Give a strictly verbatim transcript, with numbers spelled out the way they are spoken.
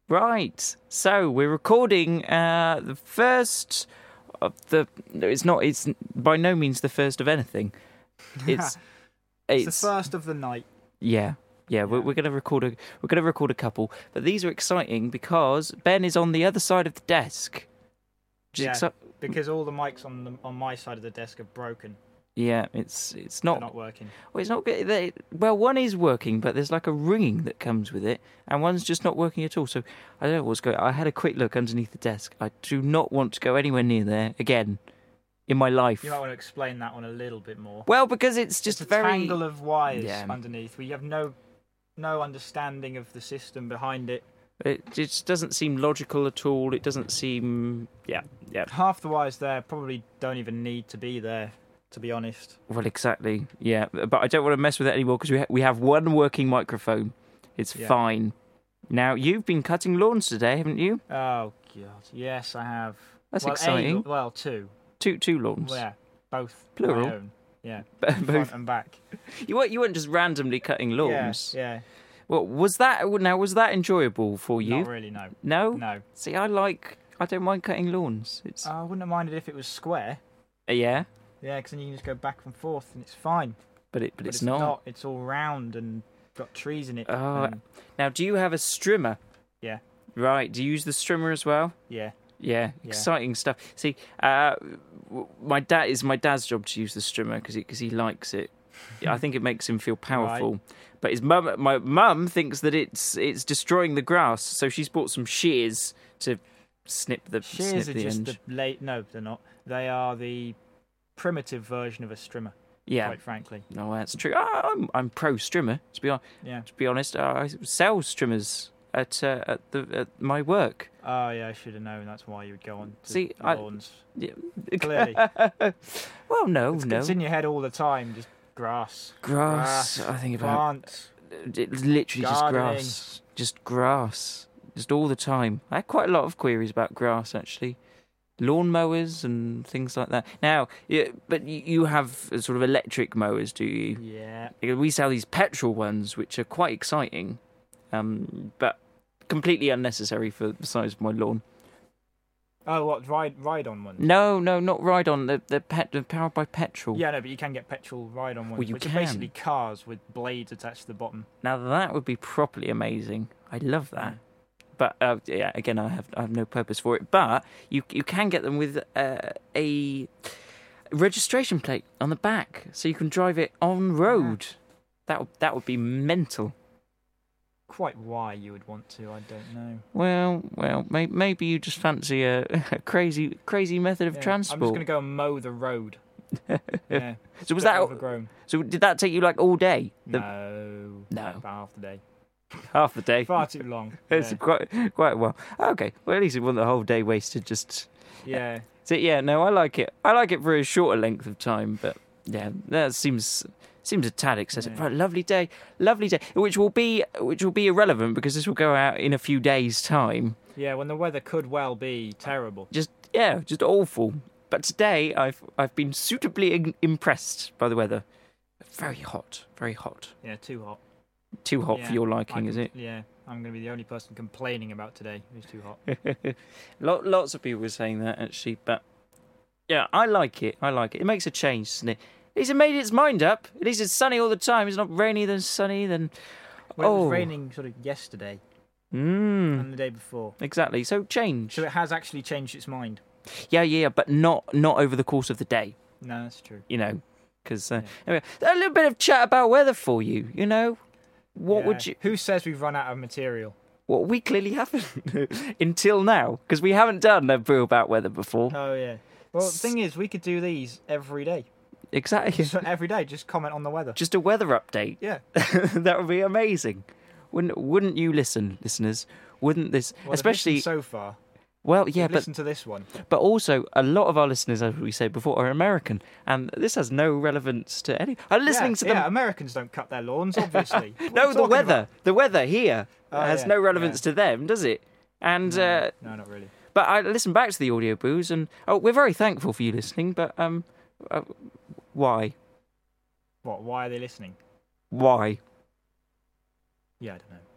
Right. So we're recording uh, the first of the. No, it's not. It's by no means the first of anything. It's. it's, it's the first of the night. Yeah. Yeah, we're, we're going to record a we're going to record a couple, but these are exciting because Ben is on the other side of the desk. Yeah, exci- because all the mics on the, on my side of the desk are broken. Yeah, it's it's They're not not working. Well, it's not good. They, well, one is working, but there's like a ringing that comes with it, and one's just not working at all. So I don't know what's going. I had a quick look underneath the desk. I do not want to go anywhere near there again in my life. You might want to explain that one a little bit more. Well, because it's just it's a very tangle of wires Yeah. underneath. We have no no understanding of the system behind it. It just doesn't seem logical at all. It doesn't seem. Yeah, yeah. Half the wires there probably don't even need to be there, to be honest. Well, exactly. Yeah, but I don't want to mess with it anymore because we ha- we have one working microphone. It's Yeah. fine. Now you've been cutting lawns today, haven't you? Oh god, yes, I have. That's well, exciting. A, well, two. Two two lawns. Well, yeah, both Plural? my own. Yeah, Both. front and back. You weren't you weren't just randomly cutting lawns. Yeah, yeah. Well, was that now was that enjoyable for you? Not really, no. No. No. See, I like. I don't mind cutting lawns. It's I wouldn't have minded if it was square. uh, yeah, Yeah, because then you can just go back and forth and it's fine. but it but, But it's, not. It's all round and got trees in it. Oh, and- Now, do you have a strimmer? Yeah. Right. Do you use the strimmer as well? yeah. Yeah, Yeah. exciting stuff. See, uh, w- my dad is my dad's job to use the strimmer because he, 'cause he likes it. I think it makes him feel powerful. But his mum, my mum, thinks that it's it's destroying the grass, so she's bought some shears to snip the Shears snip are the just end. the late. No, they're not. They are the primitive version of a strimmer. Yeah, Quite frankly. no, that's true. Ah, I'm I'm pro strimmer. To be hon- Yeah. to be honest, uh, I sell strimmers at uh, at the at my work. Oh yeah, I should have known. That's why you would go on to See, I- lawns. Yeah. Clearly. Well, no, It's, no. it's in your head all the time. Just grass. Grass. Grass, I think about Plants. it's literally just gardening. grass, just grass, just all the time. I had quite a lot of queries about grass actually, lawn mowers and things like that. Now, yeah, but you you have sort of electric mowers, do you? Yeah. Because we sell these petrol ones, which are quite exciting, um, but completely unnecessary for the size of my lawn. Oh, what ride ride on ones? No, no, not ride on. They're, they're, pet, they're powered by petrol. Yeah, no, but you can get petrol ride on ones, Well, you which can. are basically cars with blades attached to the bottom. Now that would be properly amazing. I'd love that. But uh, yeah, again, I have I have no purpose for it. But you you can get them with uh, a registration plate on the back, so you can drive it on road. That would that would be mental. Quite why you would want to, I don't know. Well, well, may, maybe you just fancy a, a crazy crazy method of Yeah, transport. I'm just going to go and mow the road. Yeah. So was Bit that overgrown? so? Did that take you like all day? The- No. No. About half the day. half the day. Far too long. It's Yeah. quite quite well. Okay, well at least it wasn't the whole day wasted. Just yeah. so yeah, no, I like it. I like it for a shorter length of time, but yeah, that seems seems a tad excessive. Yeah. Right, lovely day, lovely day, which will be which will be irrelevant because this will go out in a few days' time. Yeah, when the weather could well be terrible. Just yeah, just awful. But today I've I've been suitably in- impressed by the weather. Very hot, very hot. Yeah, too hot. Too hot Yeah, for your liking, I is can- it? Yeah, I'm going to be the only person complaining about today. It's too hot. Lot, lots of people were saying that actually, but yeah, I like it. I like it. It makes a change, doesn't it? At least it made its mind up. At least it's sunny all the time. It's not rainy then sunny then. Well, it Oh. was raining sort of yesterday Mm, and the day before. exactly. So change. So it has actually changed its mind. Yeah, yeah, but not not over the course of the day. No, that's true. You know, because uh, Yeah. anyway, a little bit of chat about weather for you. You know, what Yeah. would you? Who says we've run out of material? Well, we clearly haven't until now because we haven't done a brew about weather before. Oh, yeah. Well, the thing is, we could do these every day. Exactly. Just every day, just comment on the weather. Just a weather update. Yeah. That would be amazing. Wouldn't wouldn't you listen, listeners? Wouldn't this Well, they've especially listened so far. well, yeah, They've but listen to this one. but also a lot of our listeners, as we said before, are American, and this has no relevance to any. I'm listening yeah, to yeah, them. Americans don't cut their lawns, obviously. What are No, we the talking weather, about? the weather here Oh, has yeah, no relevance yeah. to them, does it? And No, uh, no, not really. but I listened back to the audio booze, and oh, we're very thankful for you listening. But um, uh, why? What? Why are they listening? Why? Yeah, I don't know.